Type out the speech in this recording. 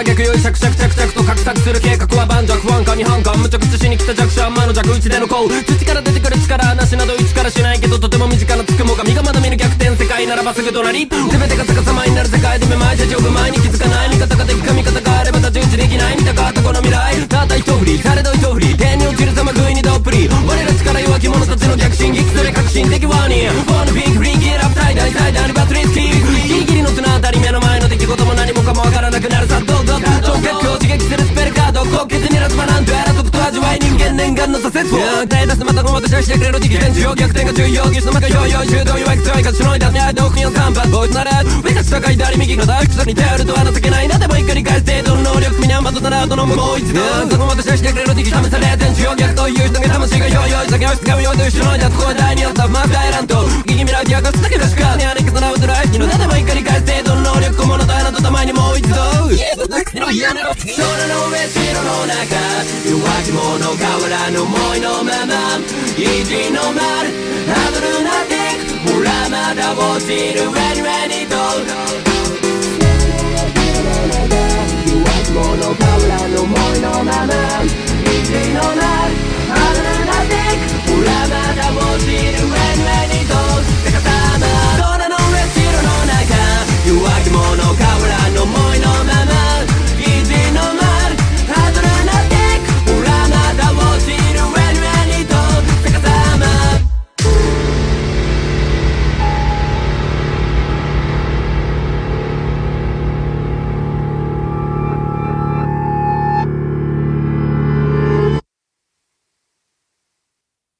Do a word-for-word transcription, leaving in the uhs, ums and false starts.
ば逆よりシャクシャクシャクシャクと画策する計画は盤石、不安感に反感、無茶苦茶しに来た弱者魔の弱打ちでのこう土から出てくる力なしなど一からしないけどとても身近なつくもが身がまだ見ぬ逆転世界ならばすぐ隣全てが逆さまになる世界でめまいじゃ丈夫前に気づかない味方が敵か味方があれば太刀打ちできない見たかったこの未来たった一振りされど一振り天に落ちる様食いにどっぷり我ら力弱き者たちの逆進撃それ革新的ワーニングフォーのピンクフリンキーラップ最大最大にバトリースキーギリギリの綱当たり目の前の出来事も何もかもわからなくなるさどうぞ超結構刺激するスペルカード高血にらずばなんとやらとくと味わい人間念願の挫折を手出すまたごまとしゃしてくれる敵戦中逆転が重要技術の中よいよい修道弱い強いかしのいだにあいて奥には三発ボイスなれ上か下か左右の大口に頼るとは情けないなでも一回理解す程度の能力みにはまとならとのもう一度ごまとしゃしてくれる敵試され天中逆という人が魂がよいよい酒を使うようと一緒のいだとこは第二のタフマーク大乱闘ギギミラーティアがすだけがしかねあれかそなうとライフのなでも一回理解す程度の能力小物と穴とたまにもう一度空の上城の中弱き者変わらぬ思いのまま意地の丸ハードルなってほらまだ落ちる上に上にと弱き者変わらぬ思いのまま意地の丸ハードルなってほらまだ落ちる上に上にと逆さま空の上城の中弱き者変わらぬ思い